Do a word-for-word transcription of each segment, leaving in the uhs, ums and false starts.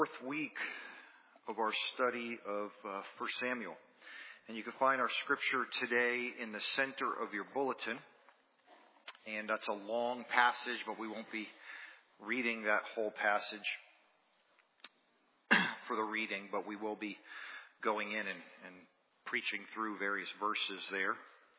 Fourth week of our study of uh, First Samuel. And you can find our scripture today in the center of your bulletin. And that's a long passage, but we won't be reading that whole passage for the reading, but we will be going in and, and preaching through various verses there.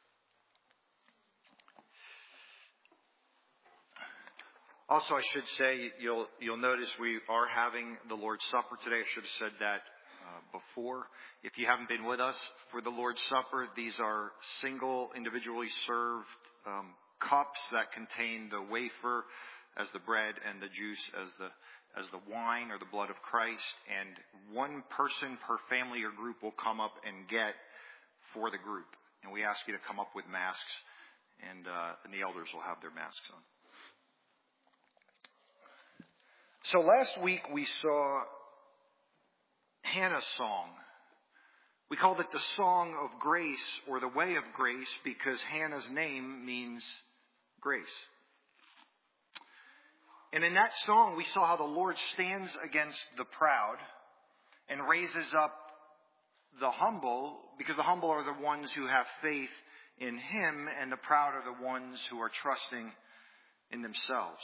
Also, I should say, you'll you'll notice we are having the Lord's Supper today. I should have said that uh, before. If you haven't been with us for the Lord's Supper, these are single, individually served um, cups that contain the wafer as the bread and the juice as the as the wine or the blood of Christ. And one person per family or group will come up and get for the group. And we ask you to come up with masks, and uh, and the elders will have their masks on. So last week we saw Hannah's song. We called it the Song of Grace or the Way of Grace because Hannah's name means grace. And in that song we saw how the Lord stands against the proud and raises up the humble, because the humble are the ones who have faith in Him and the proud are the ones who are trusting in themselves.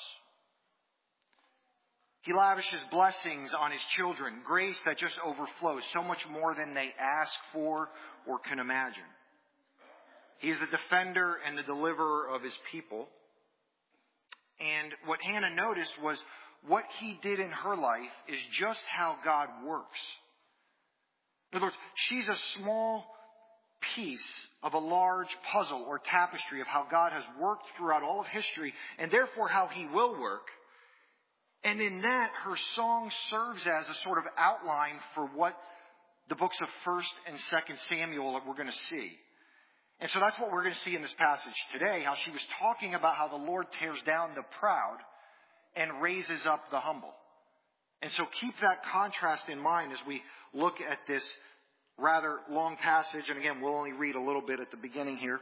He lavishes blessings on His children, grace that just overflows, so much more than they ask for or can imagine. He is the defender and the deliverer of His people. And what Hannah noticed was what He did in her life is just how God works. In other words, she's a small piece of a large puzzle or tapestry of how God has worked throughout all of history, and therefore how He will work. And in that, her song serves as a sort of outline for what the books of First and Second Samuel that we're going to see. And so that's what we're going to see in this passage today, how she was talking about how the Lord tears down the proud and raises up the humble. And so keep that contrast in mind as we look at this rather long passage. And again, we'll only read a little bit at the beginning here.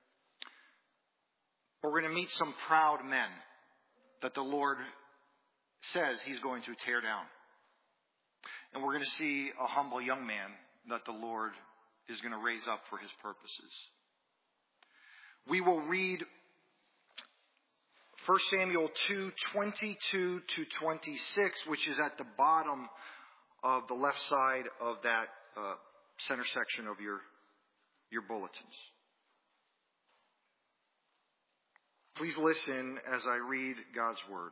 But we're going to meet some proud men that the Lord says He's going to tear down. And we're going to see a humble young man that the Lord is going to raise up for His purposes. We will read First Samuel two, twenty-two to twenty-six, which is at the bottom of the left side of that uh, center section of your, your bulletins. Please listen as I read God's Word.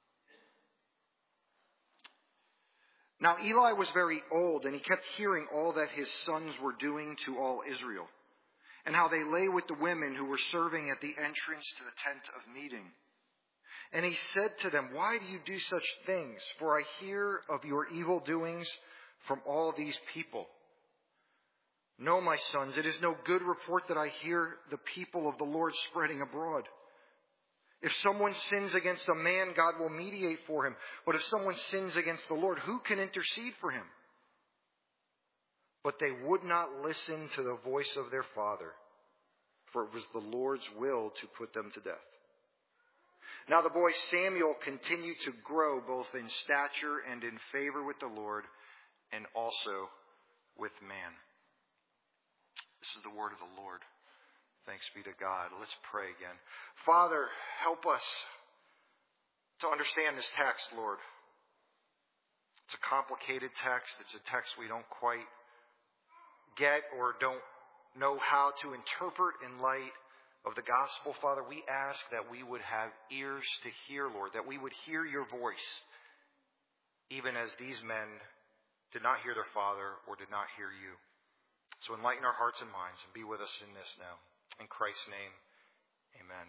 Now Eli was very old, and he kept hearing all that his sons were doing to all Israel, and how they lay with the women who were serving at the entrance to the tent of meeting. And he said to them, "Why do you do such things? For I hear of your evil doings from all these people. No, my sons, it is no good report that I hear the people of the Lord spreading abroad. If someone sins against a man, God will mediate for him. But if someone sins against the Lord, who can intercede for him?" But they would not listen to the voice of their father, for it was the Lord's will to put them to death. Now the boy Samuel continued to grow both in stature and in favor with the Lord and also with man. This is the word of the Lord. Thanks be to God. Let's pray again. Father, help us to understand this text, Lord. It's a complicated text. It's a text we don't quite get or don't know how to interpret in light of the gospel. Father, we ask that we would have ears to hear, Lord, that we would hear your voice, even as these men did not hear their Father or did not hear you. So enlighten our hearts and minds and be with us in this now. In Christ's name, amen.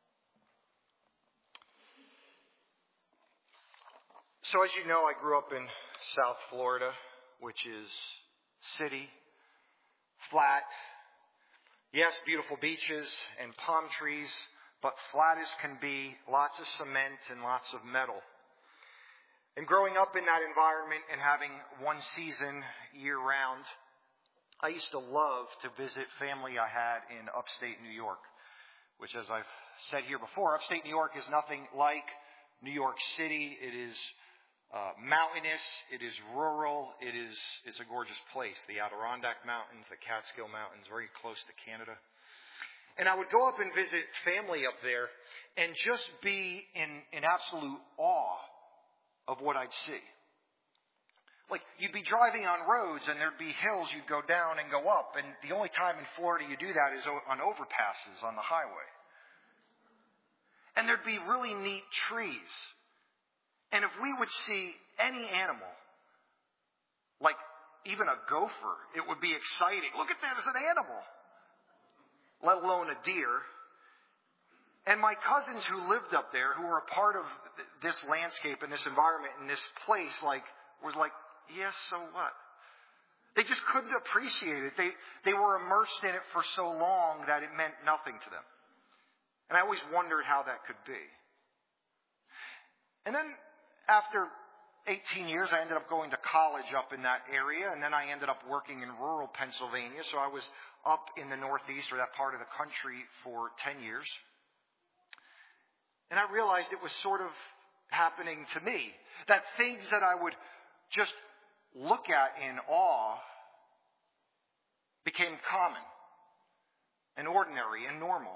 So as you know, I grew up in South Florida, which is city, flat. Yes, beautiful beaches and palm trees, but flat as can be, lots of cement and lots of metal. And growing up in that environment and having one season year round, I used to love to visit family I had in upstate New York, which, as I've said here before, upstate New York is nothing like New York City. It is uh, mountainous. It is rural. It is it's a gorgeous place. The Adirondack Mountains, the Catskill Mountains, very close to Canada. And I would go up and visit family up there and just be in, in absolute awe of what I'd see. Like, you'd be driving on roads and there'd be hills you'd go down and go up. And the only time in Florida you do that is on overpasses on the highway. And there'd be really neat trees. And if we would see any animal, like even a gopher, it would be exciting. Look at that as an animal, let alone a deer. And my cousins who lived up there, who were a part of this landscape and this environment and this place, like, was like, yes, so what? They just couldn't appreciate it. They they were immersed in it for so long that it meant nothing to them. And I always wondered how that could be. And then after eighteen years, I ended up going to college up in that area, and then I ended up working in rural Pennsylvania. So I was up in the Northeast, or that part of the country, for ten years. And I realized it was sort of happening to me. That things that I would just look at in awe became common and ordinary and normal.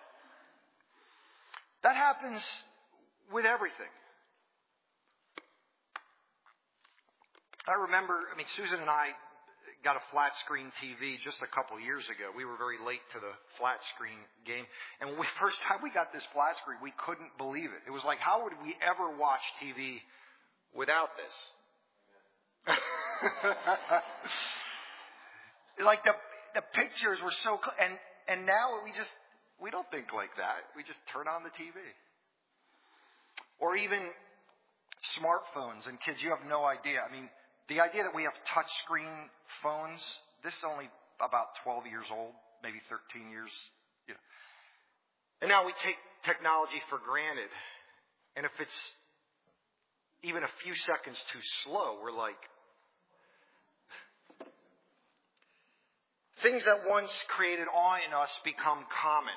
That happens with everything. I remember, I mean, Susan and I got a flat screen T V just a couple years ago. We were very late to the flat screen game. And when we first time we got this flat screen, we couldn't believe it. It was like, how would we ever watch T V without this? Like the the pictures were so cl- and and now we just we don't think like that. We just turn on the T V. Or even smartphones. And kids, you have no idea. I mean, the idea that we have touch screen phones, this is only about twelve years old, maybe thirteen years. You know. And now we take technology for granted. And if it's even a few seconds too slow, we're like, things that once created awe in us become common.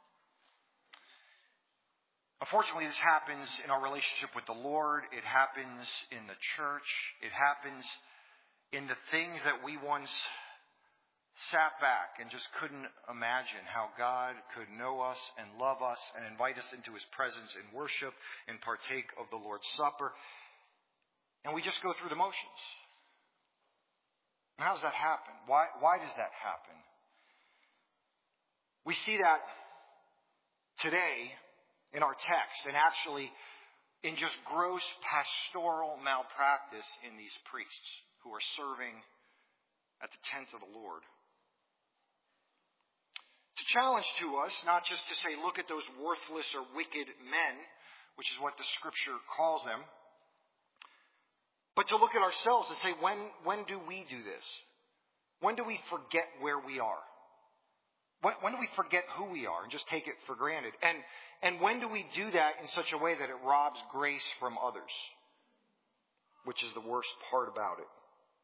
Unfortunately, this happens in our relationship with the Lord. It happens in the church. It happens in the things that we once sat back and just couldn't imagine how God could know us and love us and invite us into His presence in worship and partake of the Lord's Supper. And we just go through the motions. How does that happen? Why, why does that happen? We see that today in our text, and actually in just gross pastoral malpractice in these priests who are serving at the tent of the Lord. It's a challenge to us, not just to say, look at those worthless or wicked men, which is what the Scripture calls them, but to look at ourselves and say, when, when do we do this? When do we forget where we are? When, when do we forget who we are and just take it for granted? And, and when do we do that in such a way that it robs grace from others? Which is the worst part about it.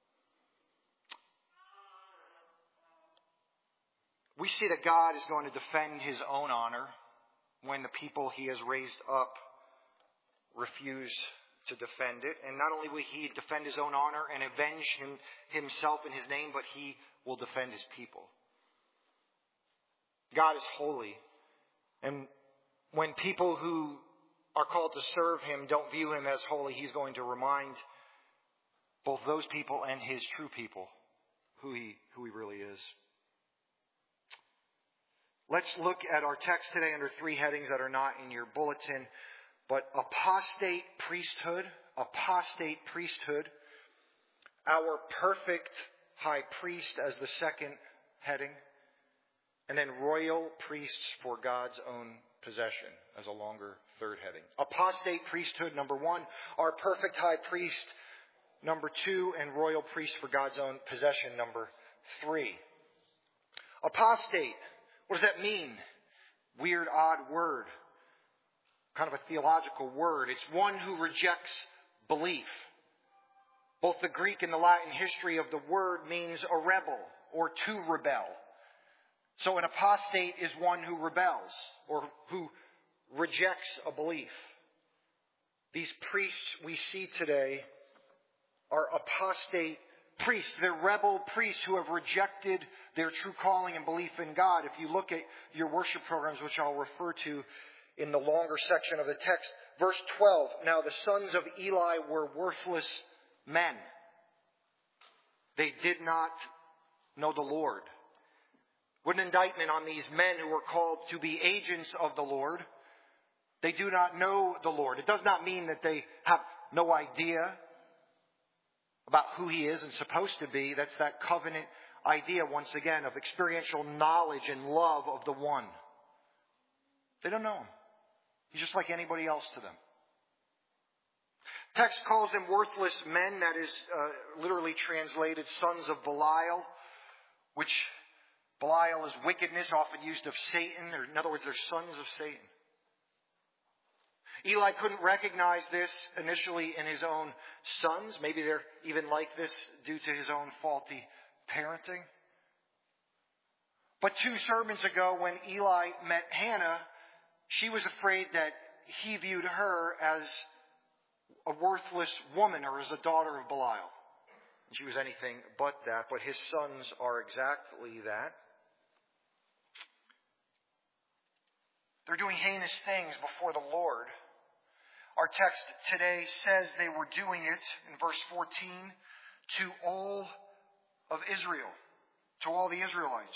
We see that God is going to defend His own honor when the people He has raised up refuse to defend it. And not only will He defend His own honor and avenge him, Himself in His name, but He will defend His people. God is holy. And when people who are called to serve Him don't view Him as holy, He's going to remind both those people and His true people who He, who he really is. Let's look at our text today under three headings that are not in your bulletin. But apostate priesthood, apostate priesthood, our perfect high priest as the second heading, and then royal priests for God's own possession as a longer third heading. Apostate priesthood, number one, our perfect high priest, number two, and royal priest for God's own possession, number three. Apostate, what does that mean? Weird, odd word. Kind of a theological word. It's one who rejects belief. Both the Greek and the Latin history of the word means a rebel or to rebel. So an apostate is one who rebels or who rejects a belief. These priests we see today are apostate priests. They're rebel priests who have rejected their true calling and belief in God. If you look at your worship programs, which I'll refer to in the longer section of the text, verse twelve, now the sons of Eli were worthless men. They did not know the Lord. What an indictment on these men who were called to be agents of the Lord. They do not know the Lord. It does not mean that they have no idea about who He is and supposed to be. That's that covenant idea, once again, of experiential knowledge and love of the one. They don't know Him. He's just like anybody else to them. Text calls them worthless men. That is uh, literally translated sons of Belial, which Belial is wickedness, often used of Satan. Or in other words, they're sons of Satan. Eli couldn't recognize this initially in his own sons. Maybe they're even like this due to his own faulty parenting. But two sermons ago, when Eli met Hannah, she was afraid that he viewed her as a worthless woman or as a daughter of Belial. And she was anything but that, but his sons are exactly that. They're doing heinous things before the Lord. Our text today says they were doing it, in verse fourteen, to all of Israel, to all the Israelites.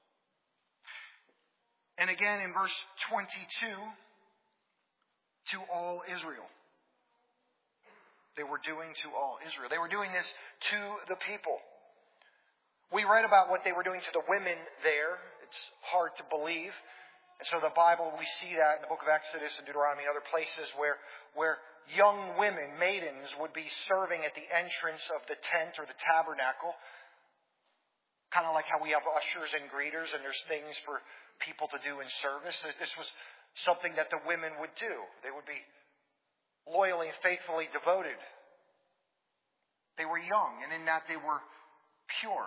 And again in verse twenty-two, to all Israel. They were doing to all Israel. They were doing this to the people. We read about what they were doing to the women there. It's hard to believe. And so the Bible, we see that in the book of Exodus and Deuteronomy and other places where, where young women, maidens, would be serving at the entrance of the tent or the tabernacle. Kind of like how we have ushers and greeters and there's things for people to do in service. This was something that the women would do. They would be loyally and faithfully devoted. They were young, and in that they were pure.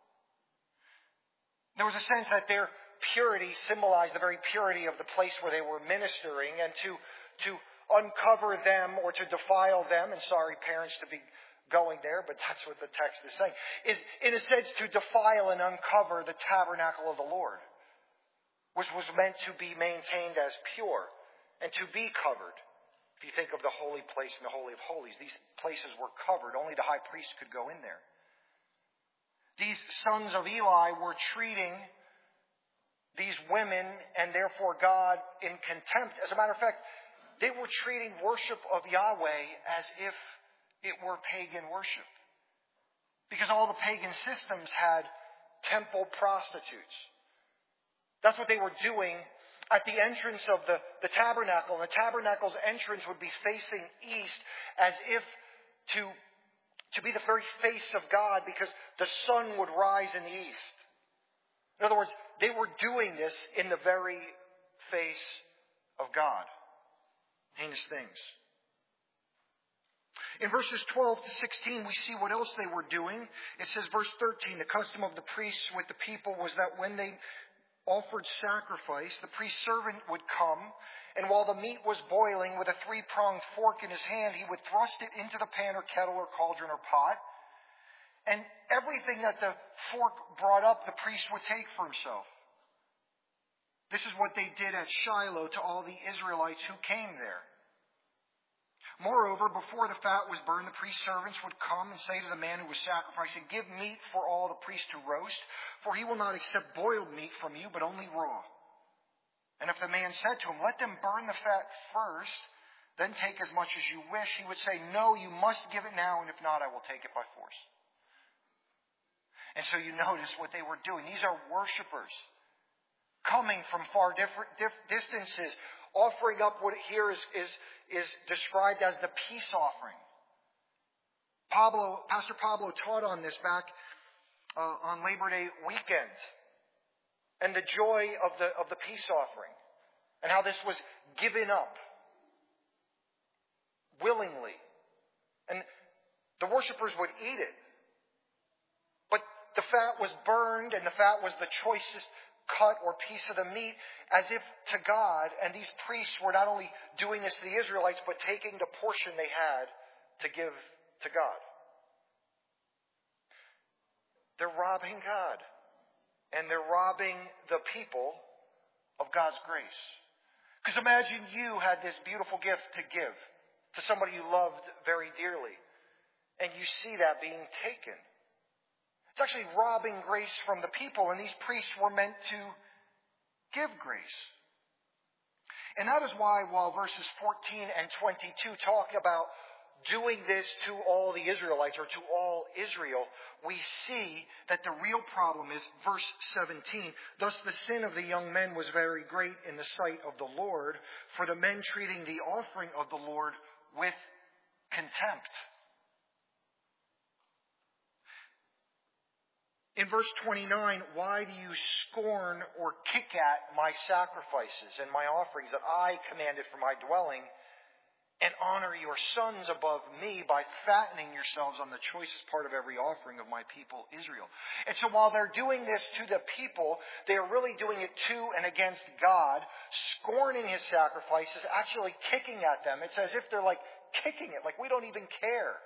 There was a sense that their purity symbolized the very purity of the place where they were ministering, and to, to uncover them or to defile them, and sorry parents to be going there, but that's what the text is saying, is in a sense to defile and uncover the tabernacle of the Lord, which was meant to be maintained as pure and to be covered. If you think of the holy place and the Holy of Holies, these places were covered. Only the high priest could go in there. These sons of Eli were treating these women and therefore God in contempt. As a matter of fact, they were treating worship of Yahweh as if it were pagan worship. Because all the pagan systems had temple prostitutes. That's what they were doing at the entrance of the, the tabernacle. And the tabernacle's entrance would be facing east as if to, to be the very face of God, because the sun would rise in the east. In other words, they were doing this in the very face of God. Heinous things. In verses twelve to sixteen, we see what else they were doing. It says, verse thirteen, the custom of the priests with the people was that when they offered sacrifice, the priest's servant would come, and while the meat was boiling, with a three-pronged fork in his hand, he would thrust it into the pan or kettle or cauldron or pot. And everything that the fork brought up, the priest would take for himself. This is what they did at Shiloh to all the Israelites who came there. Moreover, before the fat was burned, the priest's servants would come and say to the man who was sacrificing, "Give meat for all the priest to roast, for he will not accept boiled meat from you, but only raw." And if the man said to him, "Let them burn the fat first, then take as much as you wish," he would say, "No, you must give it now, and if not, I will take it by force." And so you notice what they were doing. These are worshipers coming from far different dif- distances, offering up what here is, is, is described as the peace offering. Pablo, Pastor Pablo taught on this back uh, on Labor Day weekend, and the joy of the of the peace offering, and how this was given up willingly, and the worshipers would eat it. But the fat was burned, and the fat was the choicest cut or piece of the meat as if to God, and these priests were not only doing this to the Israelites, but taking the portion they had to give to God. They're robbing God, and they're robbing the people of God's grace. Because imagine you had this beautiful gift to give to somebody you loved very dearly, and you see that being taken. It's actually robbing grace from the people, and these priests were meant to give grace. And that is why, while verses fourteen and twenty-two talk about doing this to all the Israelites, or to all Israel, we see that the real problem is verse seventeen. Thus the sin of the young men was very great in the sight of the Lord, for the men treating the offering of the Lord with contempt. In verse twenty-nine, why do you scorn or kick at my sacrifices and my offerings that I commanded for my dwelling, and honor your sons above me by fattening yourselves on the choicest part of every offering of my people Israel? And so while they're doing this to the people, they are really doing it to and against God, scorning His sacrifices, actually kicking at them. It's as if they're like kicking it, like we don't even care.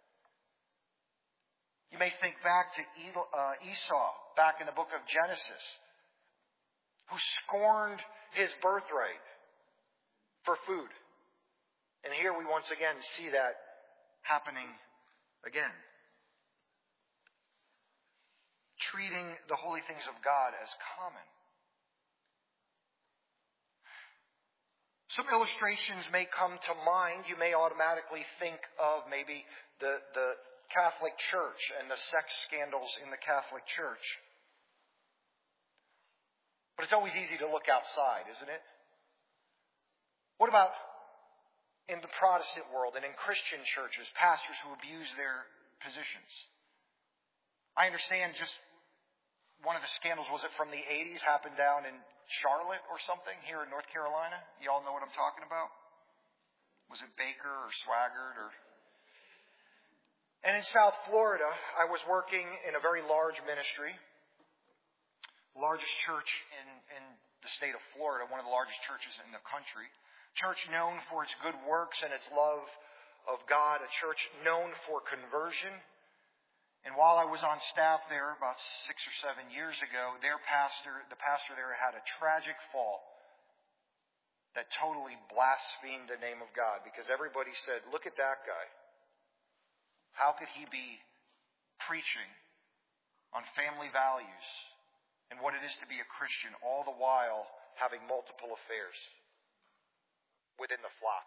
You may think back to Esau, back in the book of Genesis, who scorned his birthright for food. And here we once again see that happening again. Treating the holy things of God as common. Some illustrations may come to mind. You may automatically think of maybe the, the Catholic Church and the sex scandals in the Catholic Church. But it's always easy to look outside, isn't it? What about in the Protestant world and in Christian churches, pastors who abuse their positions? I understand just one of the scandals, was it from the eighties, happened down in Charlotte or something here in North Carolina? You all know what I'm talking about? Was it Baker or Swaggart or... And in South Florida, I was working in a very large ministry, largest church in, in the state of Florida, one of the largest churches in the country. Church known for its good works and its love of God, a church known for conversion. And while I was on staff there about six or seven years ago, their pastor, the pastor there had a tragic fall that totally blasphemed the name of God, because everybody said, look at that guy. How could he be preaching on family values and what it is to be a Christian, all the while having multiple affairs within the flock?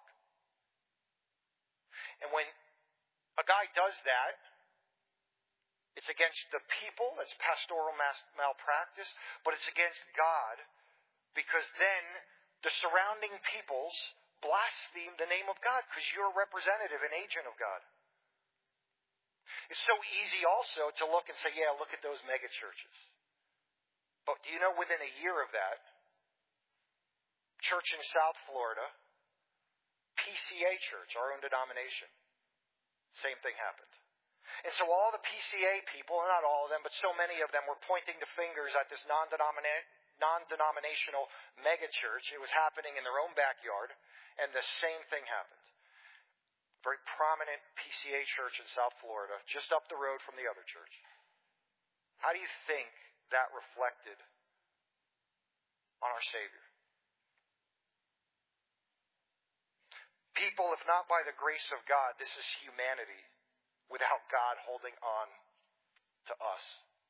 And when a guy does that, it's against the people, that's pastoral malpractice, but it's against God, because then the surrounding peoples blaspheme the name of God because you're a representative, an agent of God. It's so easy also to look and say, yeah, look at those mega churches. But do you know, within a year of that, church in South Florida, P C A Church, our own denomination, same thing happened. And so all the P C A people, not all of them, but so many of them, were pointing the fingers at this non-denominational non-denominational mega church. It was happening in their own backyard, and the same thing happened. Very prominent P C A church in South Florida, just up the road from the other church. How do you think that reflected on our Savior? People, if not by the grace of God, this is humanity without God holding on to us.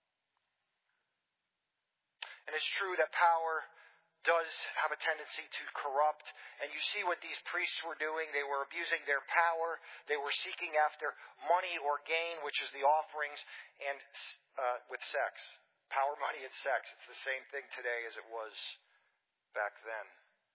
And it's true that power does have a tendency to corrupt. And you see what these priests were doing. They were abusing their power. They were seeking after money or gain, which is the offerings, and uh, with sex. Power, money, and sex. It's the same thing today as it was back then.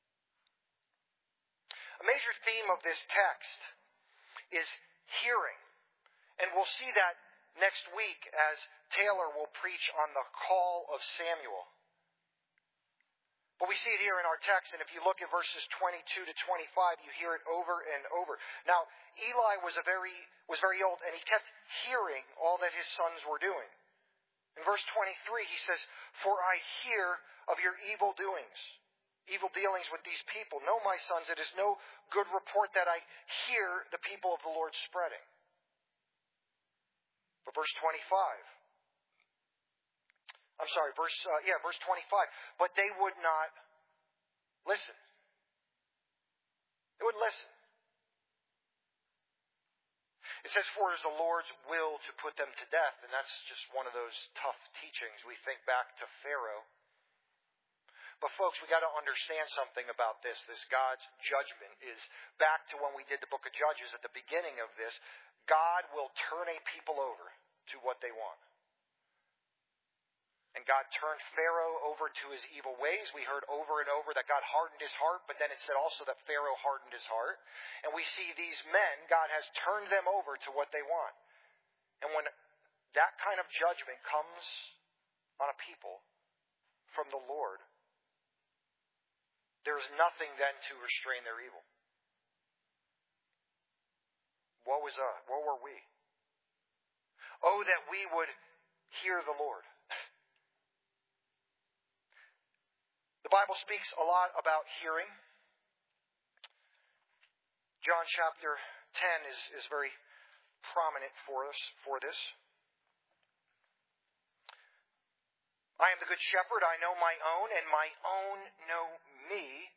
A major theme of this text is hearing. And we'll see that next week as Taylor will preach on the call of Samuel. But we see it here in our text, and if you look at verses twenty-two to twenty-five, you hear it over and over. Now, Eli was a very was very old, and he kept hearing all that his sons were doing. In verse twenty-three, he says, "For I hear of your evil doings, evil dealings with these people. No, my sons, it is no good report that I hear the people of the Lord spreading." But verse twenty-five, I'm sorry, verse uh, yeah, verse twenty-five. But they would not listen. They wouldn't listen. It says, "For it is the Lord's will to put them to death." And that's just one of those tough teachings. We think back to Pharaoh. But folks, we got to understand something about this. This God's judgment is back to when we did the book of Judges at the beginning of this. God will turn a people over to what they want. And God turned Pharaoh over to his evil ways. We heard over and over that God hardened his heart, but then it said also that Pharaoh hardened his heart. And we see these men, God has turned them over to what they want. And when that kind of judgment comes on a people from the Lord, there is nothing then to restrain their evil. Woe is us. Woe are we. Oh, that we would hear the Lord. The Bible speaks a lot about hearing. John chapter ten is, is very prominent for us for this. "I am the good shepherd, I know my own, and my own know me.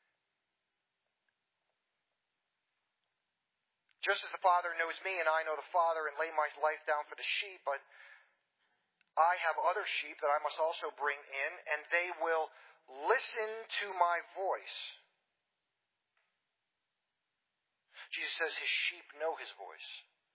Just as the Father knows me, and I know the Father, and lay my life down for the sheep, but I have other sheep that I must also bring in, and they will listen to my voice." Jesus says his sheep know his voice.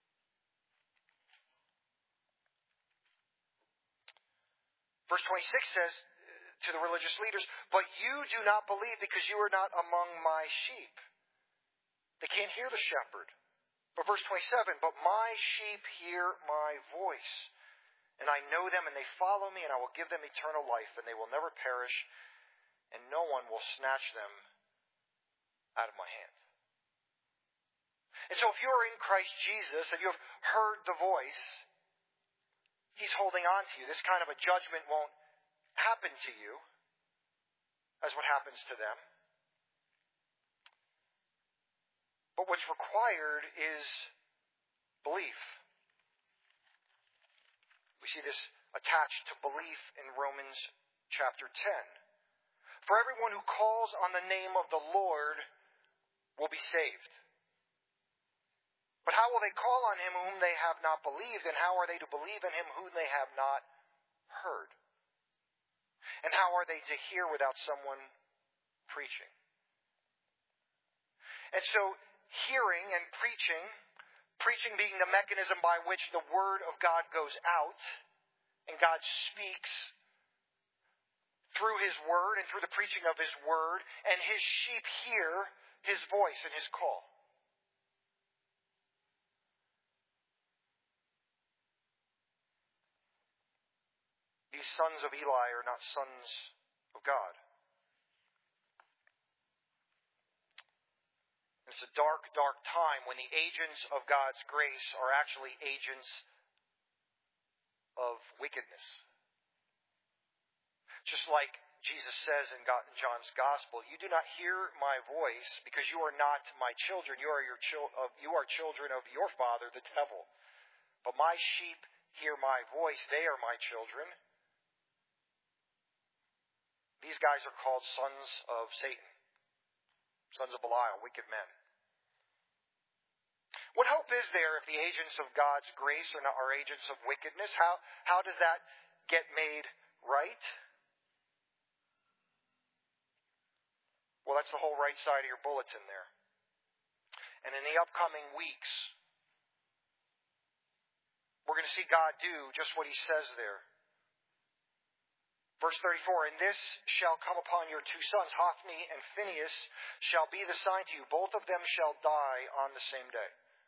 Verse twenty-six says to the religious leaders, "But you do not believe because you are not among my sheep." They can't hear the shepherd. But verse twenty-seven, "But my sheep hear my voice, and I know them, and they follow me, and I will give them eternal life, and they will never perish, and no one will snatch them out of my hand." And so if you are in Christ Jesus, and you have heard the voice, he's holding on to you. This kind of a judgment won't happen to you as what happens to them. But what's required is belief. We see this attached to belief in Romans chapter ten. "For everyone who calls on the name of the Lord will be saved. But how will they call on him whom they have not believed? And how are they to believe in him whom they have not heard? And how are they to hear without someone preaching?" And so, hearing and preaching, preaching being the mechanism by which the Word of God goes out, and God speaks through His Word and through the preaching of His Word, and His sheep hear His voice and His call. These sons of Eli are not sons of God. It's a dark, dark time when the agents of God's grace are actually agents of wickedness. Just like Jesus says in John's Gospel, "You do not hear my voice because you are not my children. You are your chil- you are children of your father, the devil. But my sheep hear my voice. They are my children." These guys are called sons of Satan, sons of Belial, wicked men. What hope is there if the agents of God's grace are not are agents of wickedness? How how does that get made right? Well, that's the whole right side of your bulletin there. And in the upcoming weeks, we're going to see God do just what He says there. Verse thirty-four, "And this shall come upon your two sons, Hophni and Phinehas, shall be the sign to you. Both of them shall die on the same day."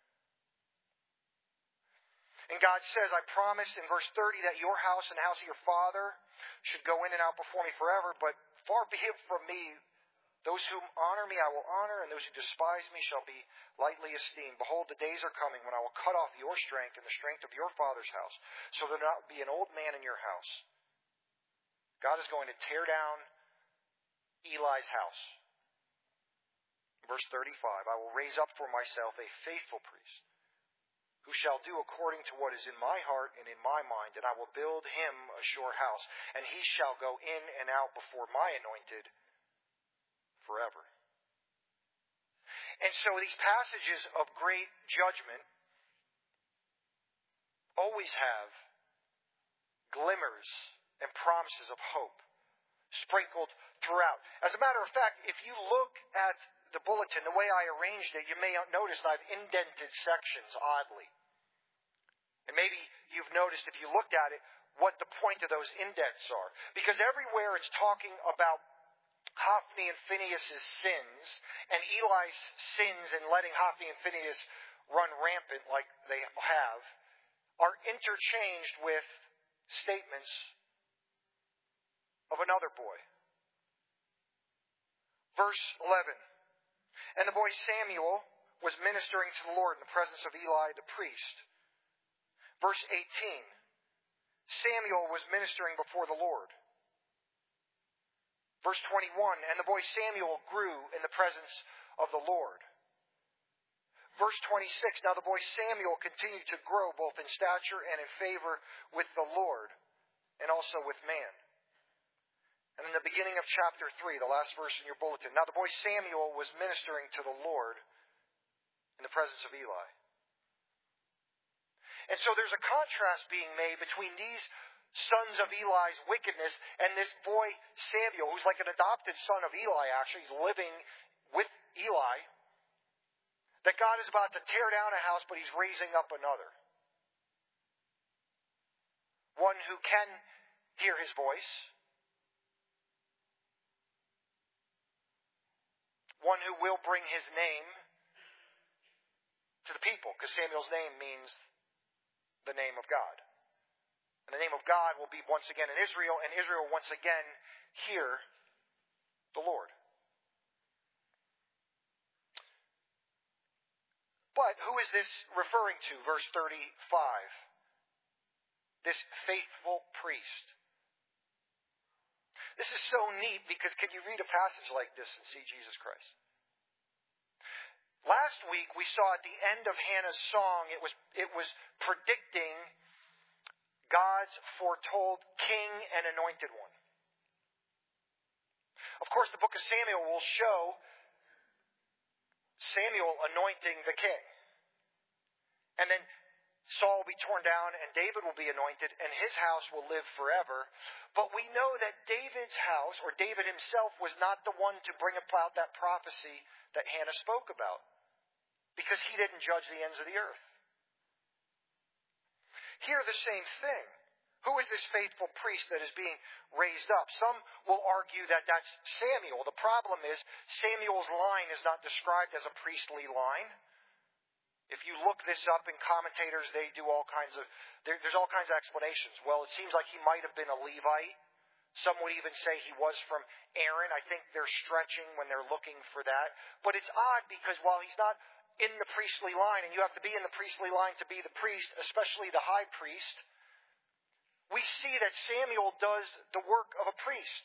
And God says, "I promise," in verse thirty, "that your house and the house of your father should go in and out before me forever. But far be it from me Those who honor me I will honor, and those who despise me shall be lightly esteemed. Behold, the days are coming when I will cut off your strength and the strength of your father's house, so there will not be an old man in your house. God is going to tear down Eli's house. Verse thirty-five, I will raise up for myself a faithful priest, who shall do according to what is in my heart and in my mind, and I will build him a sure house, and he shall go in and out before my anointed forever. And so these passages of great judgment always have glimmers and promises of hope sprinkled throughout. As a matter of fact, if you look at the bulletin, the way I arranged it, you may notice I've indented sections oddly. And maybe you've noticed, if you looked at it, what the point of those indents are. Because everywhere it's talking about Hophni and Phinehas' sins, and Eli's sins in letting Hophni and Phinehas run rampant like they have, are interchanged with statements of another boy. Verse eleven. And the boy Samuel was ministering to the Lord in the presence of Eli the priest. Verse eighteen. Samuel was ministering before the Lord. Verse twenty-one, and the boy Samuel grew in the presence of the Lord. Verse twenty-six, now the boy Samuel continued to grow both in stature and in favor with the Lord, and also with man. And in the beginning of chapter three, the last verse in your bulletin, now the boy Samuel was ministering to the Lord in the presence of Eli. And so there's a contrast being made between these sons of Eli's wickedness and this boy Samuel, who's like an adopted son of Eli, actually. He's living with Eli. That God is about to tear down a house, but he's raising up another. One who can hear his voice. One who will bring his name to the people, because Samuel's name means the name of God. And the name of God will be once again in Israel, and Israel once again hear the Lord. But who is this referring to? Verse thirty-five. This faithful priest. This is so neat because can you read a passage like this and see Jesus Christ? Last week we saw at the end of Hannah's song, it was, it was predicting God's foretold king and anointed one. Of course, the book of Samuel will show Samuel anointing the king. And then Saul will be torn down and David will be anointed and his house will live forever. But we know that David's house, or David himself, was not the one to bring about that prophecy that Hannah spoke about. Because he didn't judge the ends of the earth. Here the same thing. Who is this faithful priest that is being raised up? Some will argue that that's Samuel. The problem is Samuel's line is not described as a priestly line. If you look this up in commentators, they do all kinds of, there, there's all kinds of explanations. Well, it seems like he might have been a Levite. Some would even say he was from Aaron. I think they're stretching when they're looking for that. But it's odd because while he's not in the priestly line, and you have to be in the priestly line to be the priest, especially the high priest, we see that Samuel does the work of a priest.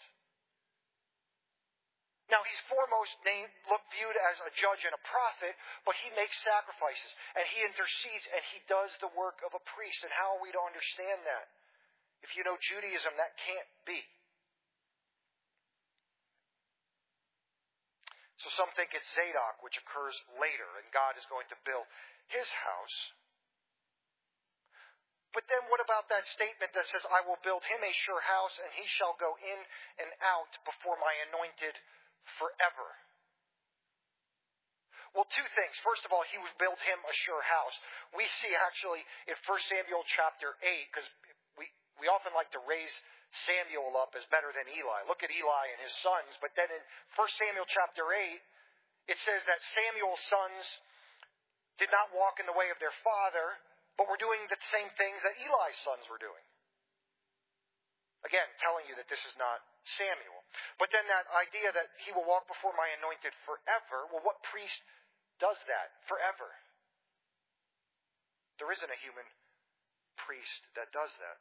Now, he's foremost named, look, viewed as a judge and a prophet, but he makes sacrifices, and he intercedes, and he does the work of a priest. And how are we to understand that? If you know Judaism, that can't be. So some think it's Zadok, which occurs later, and God is going to build his house. But then what about that statement that says, I will build him a sure house, and he shall go in and out before my anointed forever? Well, two things. First of all, he would build him a sure house. We see actually in First Samuel chapter eight, because we, we often like to raise Samuel up as better than Eli. Look at Eli and his sons. But then in First Samuel chapter eight, it says that Samuel's sons did not walk in the way of their father, but were doing the same things that Eli's sons were doing. Again, telling you that this is not Samuel. But then that idea that he will walk before my anointed forever, well, what priest does that forever? There isn't a human priest that does that.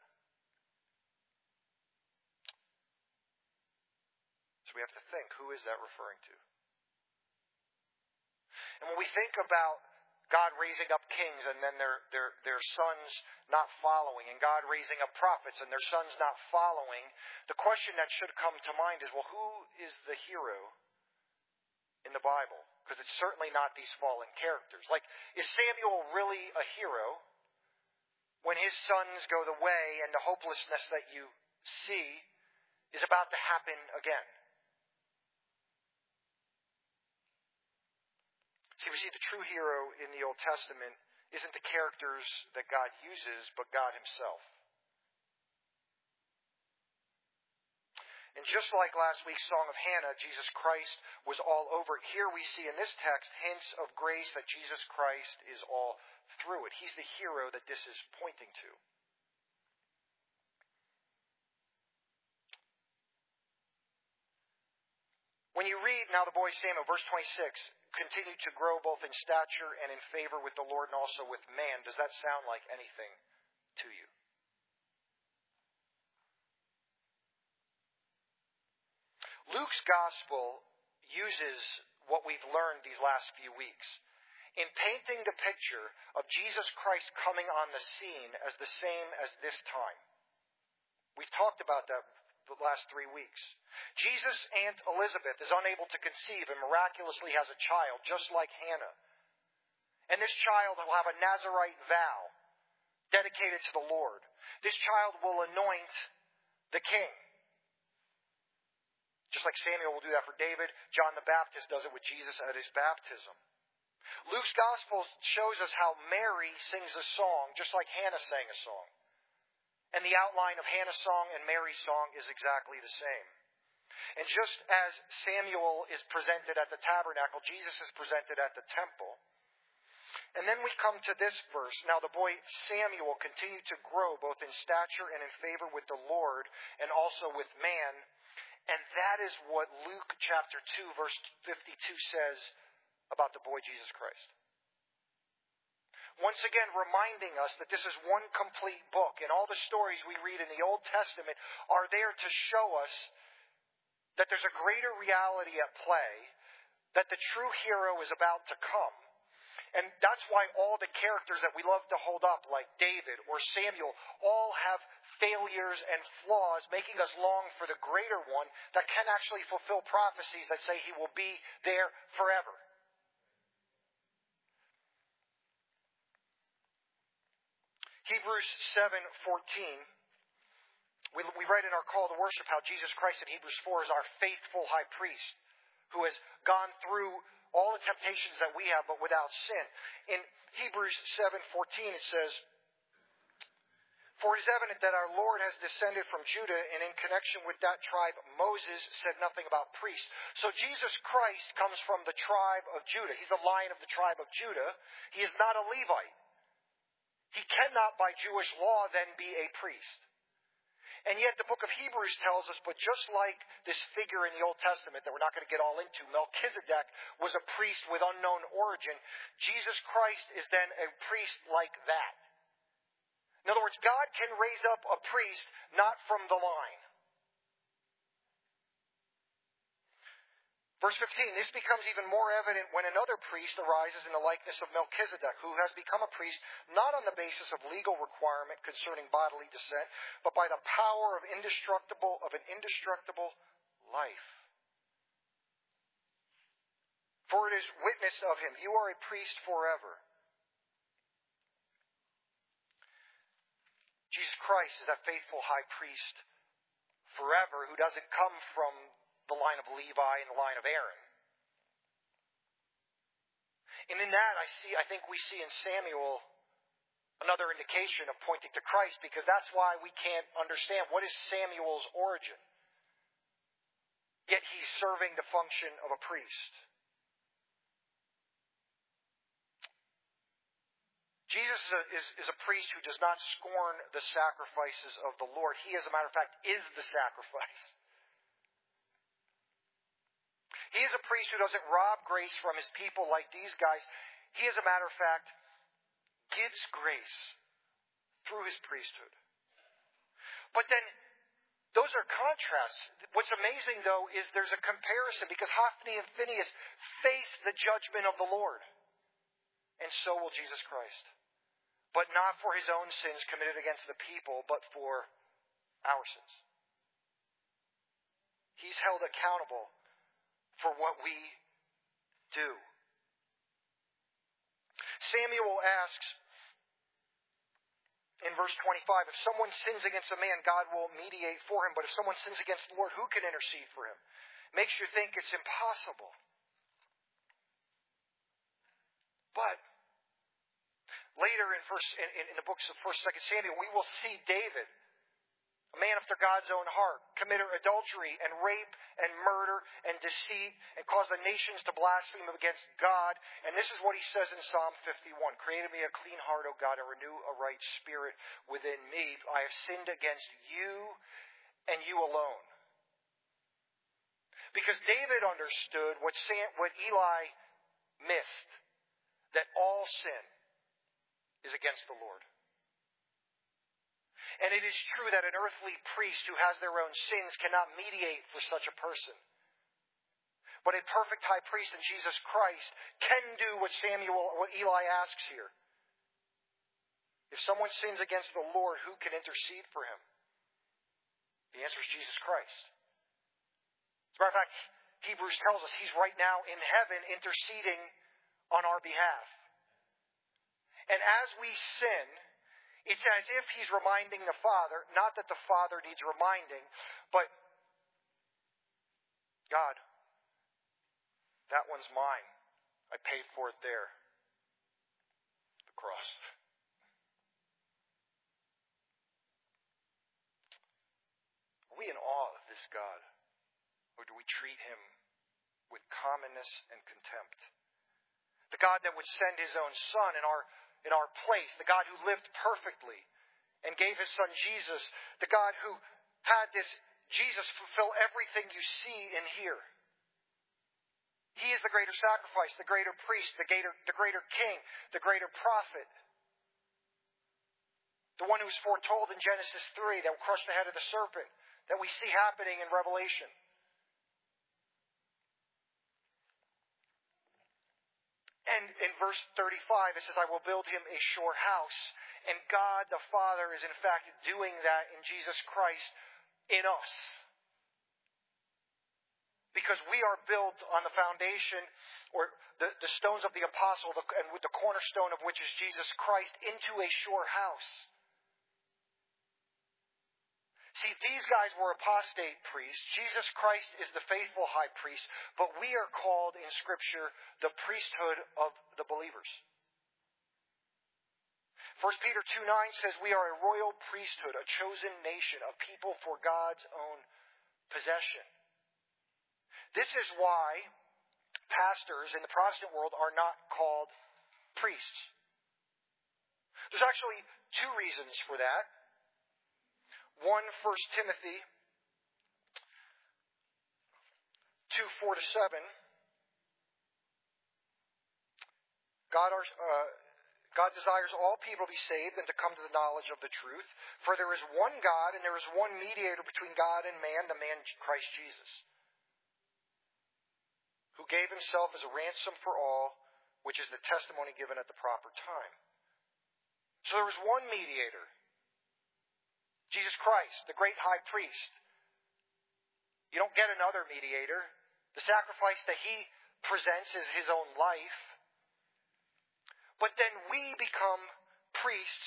So we have to think, who is that referring to? And when we think about God raising up kings and then their, their, their sons not following, and God raising up prophets and their sons not following, the question that should come to mind is, well, who is the hero in the Bible? Because it's certainly not these fallen characters. Like, is Samuel really a hero when his sons go the way and the hopelessness that you see is about to happen again? See, we see the true hero in the Old Testament isn't the characters that God uses, but God himself. And just like last week's Song of Hannah, Jesus Christ was all over it. Here we see in this text hints of grace that Jesus Christ is all through it. He's the hero that this is pointing to. When you read, now the boy Samuel, verse twenty-six, continue to grow both in stature and in favor with the Lord and also with man, does that sound like anything to you? Luke's gospel uses what we've learned these last few weeks in painting the picture of Jesus Christ coming on the scene as the same as this time. We've talked about that the last three weeks. Jesus' Aunt Elizabeth is unable to conceive and miraculously has a child, just like Hannah. And this child will have a Nazirite vow dedicated to the Lord. This child will anoint the king. Just like Samuel will do that for David, John the Baptist does it with Jesus at his baptism. Luke's gospel shows us how Mary sings a song, just like Hannah sang a song. And the outline of Hannah's song and Mary's song is exactly the same. And just as Samuel is presented at the tabernacle, Jesus is presented at the temple. And then we come to this verse. Now the boy Samuel continued to grow both in stature and in favor with the Lord and also with man. And that is what Luke chapter two, verse fifty-two says about the boy Jesus Christ. Once again, reminding us that this is one complete book, and all the stories we read in the Old Testament are there to show us that there's a greater reality at play, that the true hero is about to come. And that's why all the characters that we love to hold up, like David or Samuel, all have failures and flaws, making us long for the greater one that can actually fulfill prophecies that say he will be there forever. Hebrews seven fourteen, we, we read in our call to worship how Jesus Christ in Hebrews four is our faithful high priest who has gone through all the temptations that we have but without sin. In Hebrews seven fourteen it says, "For it is evident that our Lord has descended from Judah, and in connection with that tribe Moses said nothing about priests." So Jesus Christ comes from the tribe of Judah. He's the Lion of the tribe of Judah. He is not a Levite. He cannot, by Jewish law, then be a priest. And yet the book of Hebrews tells us, but just like this figure in the Old Testament that we're not going to get all into, Melchizedek was a priest with unknown origin, Jesus Christ is then a priest like that. In other words, God can raise up a priest not from the line. Verse fifteen, "This becomes even more evident when another priest arises in the likeness of Melchizedek, who has become a priest not on the basis of legal requirement concerning bodily descent, but by the power of indestructible of an indestructible life. For it is witnessed of him, you are a priest forever." Jesus Christ is that faithful high priest forever who doesn't come from the line of Levi and the line of Aaron. And in that, I see, I think we see in Samuel another indication of pointing to Christ, because that's why we can't understand what is Samuel's origin. Yet he's serving the function of a priest. Jesus is a, is, is a priest who does not scorn the sacrifices of the Lord. He, as a matter of fact, is the sacrifice. He is a priest who doesn't rob grace from his people like these guys. He, as a matter of fact, gives grace through his priesthood. But then, those are contrasts. What's amazing, though, is there's a comparison because Hophni and Phinehas face the judgment of the Lord. And so will Jesus Christ. But not for his own sins committed against the people, but for our sins. He's held accountable for what we do. Samuel asks in verse twenty-five, if someone sins against a man, God will mediate for him. But if someone sins against the Lord, who can intercede for him? Makes you think it's impossible. But later in, first, in, in the books of First, Second Samuel, we will see David, a man after God's own heart, commit adultery and rape and murder and deceit and cause the nations to blaspheme against God. And this is what he says in Psalm fifty-one. Create in me a clean heart, O God, and renew a right spirit within me. I have sinned against you and you alone. Because David understood what, Sam, what Eli missed, that all sin is against the Lord. And it is true that an earthly priest who has their own sins cannot mediate for such a person. But a perfect high priest in Jesus Christ can do what Samuel, what Eli asks here. If someone sins against the Lord, who can intercede for him? The answer is Jesus Christ. As a matter of fact, Hebrews tells us he's right now in heaven interceding on our behalf. And as we sin, it's as if he's reminding the Father, not that the Father needs reminding, but God, that one's mine. I paid for it there. The cross. Are we in awe of this God? Or do we treat him with commonness and contempt? The God that would send his own Son in our in our place, the God who lived perfectly and gave his Son Jesus, the God who had this Jesus fulfill everything you see and hear. He is the greater sacrifice, the greater priest, the greater, the greater king, the greater prophet. The one who was foretold in Genesis three that will crush the head of the serpent, that we see happening in Revelation. And in verse thirty-five, it says, I will build him a sure house. And God the Father is in fact doing that in Jesus Christ in us. Because we are built on the foundation, or the, the stones of the apostle, the, and with the cornerstone of which is Jesus Christ, into a sure house. See, these guys were apostate priests. Jesus Christ is the faithful high priest, but we are called in Scripture the priesthood of the believers. First Peter two nine says we are a royal priesthood, a chosen nation, a people for God's own possession. This is why pastors in the Protestant world are not called priests. There's actually two reasons for that. One, First Timothy two, four to seven. God, are, uh, God desires all people to be saved and to come to the knowledge of the truth. For there is one God and there is one mediator between God and man, the man Christ Jesus, who gave himself as a ransom for all, which is the testimony given at the proper time. So there was one mediator, Jesus Christ, the great high priest. You don't get another mediator. The sacrifice that he presents is his own life. But then we become priests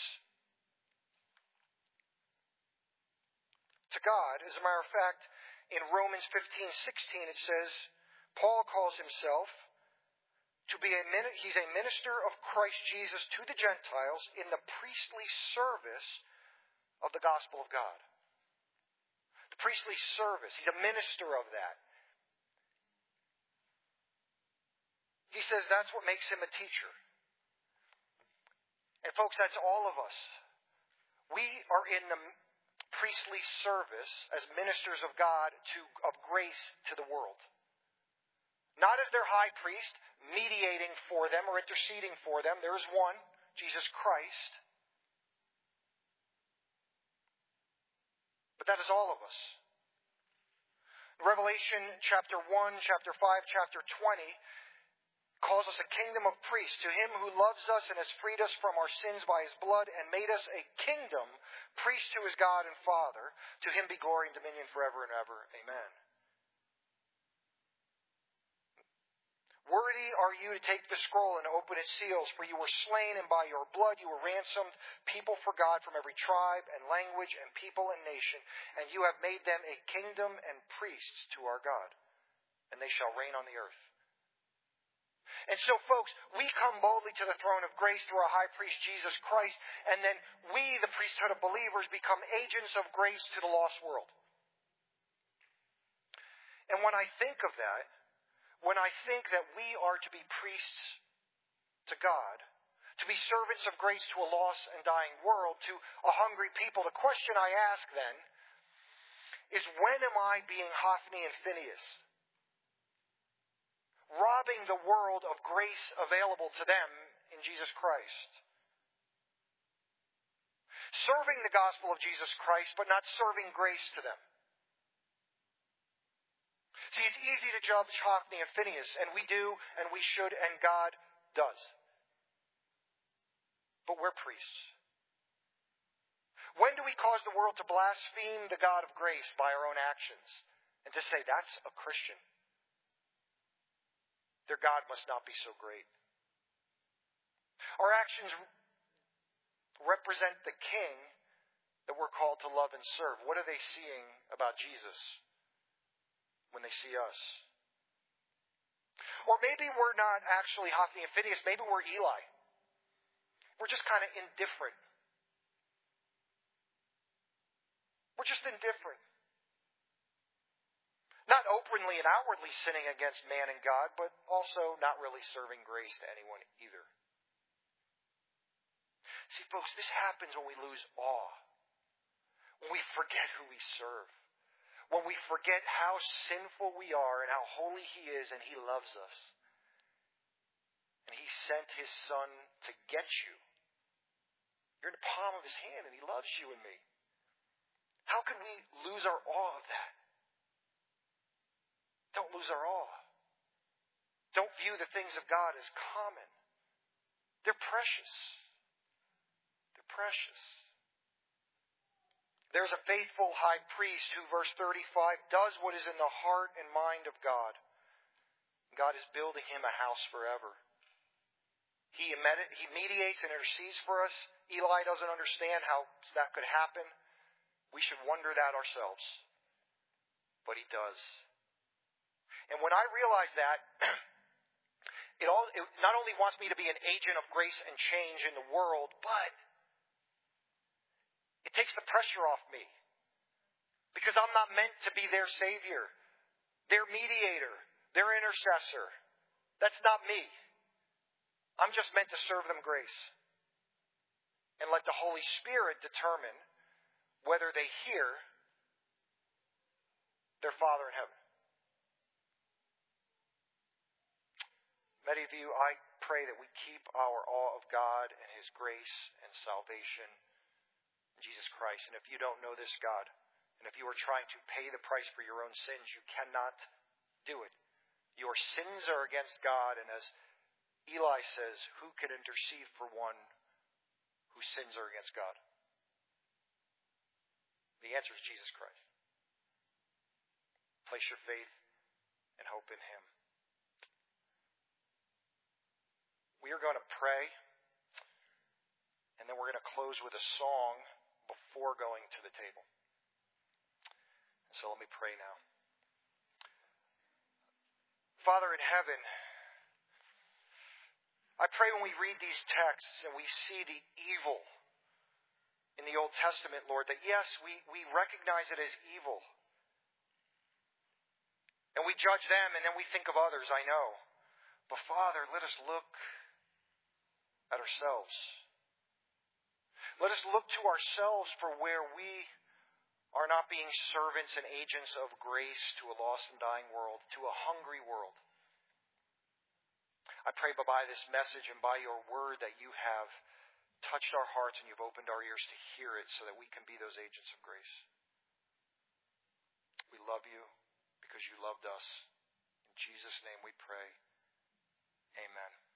to God. As a matter of fact, in Romans fifteen sixteen it says, Paul calls himself to be a he's a minister of Christ Jesus to the Gentiles in the priestly service of the gospel of God. The priestly service. He's a minister of that. He says that's what makes him a teacher. And folks, that's all of us. We are in the priestly service as ministers of God to, of grace to the world. Not as their high priest, mediating for them or interceding for them. There is one, Jesus Christ. But that is all of us. Revelation chapter one, chapter five, chapter twenty calls us a kingdom of priests. To him who loves us and has freed us from our sins by his blood and made us a kingdom, priest to his God and Father, to him be glory and dominion forever and ever. Amen. Worthy are you to take the scroll and open its seals, for you were slain, and by your blood you were ransomed, people for God from every tribe and language and people and nation, and you have made them a kingdom and priests to our God, and they shall reign on the earth. And so, folks, we come boldly to the throne of grace through our high priest, Jesus Christ, and then we, the priesthood of believers, become agents of grace to the lost world. And when I think of that, when I think that we are to be priests to God, to be servants of grace to a lost and dying world, to a hungry people, the question I ask then is, when am I being Hophni and Phinehas? Robbing the world of grace available to them in Jesus Christ. Serving the gospel of Jesus Christ, but not serving grace to them. See, it's easy to judge Hophni and Phinehas, and we do, and we should, and God does. But we're priests. When do we cause the world to blaspheme the God of grace by our own actions, and to say, that's a Christian? Their God must not be so great. Our actions represent the King that we're called to love and serve. What are they seeing about Jesus when they see us? Or maybe we're not actually Hophni and Phinehas. Maybe we're Eli. We're just kind of indifferent. We're just indifferent. Not openly and outwardly sinning against man and God, but also not really serving grace to anyone either. See, folks, this happens when we lose awe. When we forget who we serve. When we forget how sinful we are and how holy He is and He loves us. And He sent His Son to get you. You're in the palm of His hand and He loves you and me. How can we lose our awe of that? Don't lose our awe. Don't view the things of God as common. They're precious. They're precious. There's a faithful high priest who, verse thirty-five, does what is in the heart and mind of God. God is building him a house forever. He mediates and intercedes for us. Eli doesn't understand how that could happen. We should wonder that ourselves. But he does. And when I realize that, it, all, it not only wants me to be an agent of grace and change in the world, but it takes the pressure off me. Because I'm not meant to be their Savior, their mediator, their intercessor. That's not me. I'm just meant to serve them grace. And let the Holy Spirit determine whether they hear their Father in heaven. Many of you, I pray that we keep our awe of God and His grace and salvation in Jesus Christ. And if you don't know this God, and if you are trying to pay the price for your own sins, you cannot do it. Your sins are against God, and as Eli says, who can intercede for one whose sins are against God? The answer is Jesus Christ. Place your faith and hope in Him. We are going to pray, and then we're going to close with a song before going to the table. So let me pray now. Father in heaven, I pray when we read these texts and we see the evil in the Old Testament, Lord, that yes, we, we recognize it as evil. And we judge them, and then we think of others, I know. But Father, let us look at ourselves. Let us look to ourselves for where we are not being servants and agents of grace to a lost and dying world, to a hungry world. I pray by this message and by your word that you have touched our hearts and you've opened our ears to hear it so that we can be those agents of grace. We love you because you loved us. In Jesus' name we pray. Amen.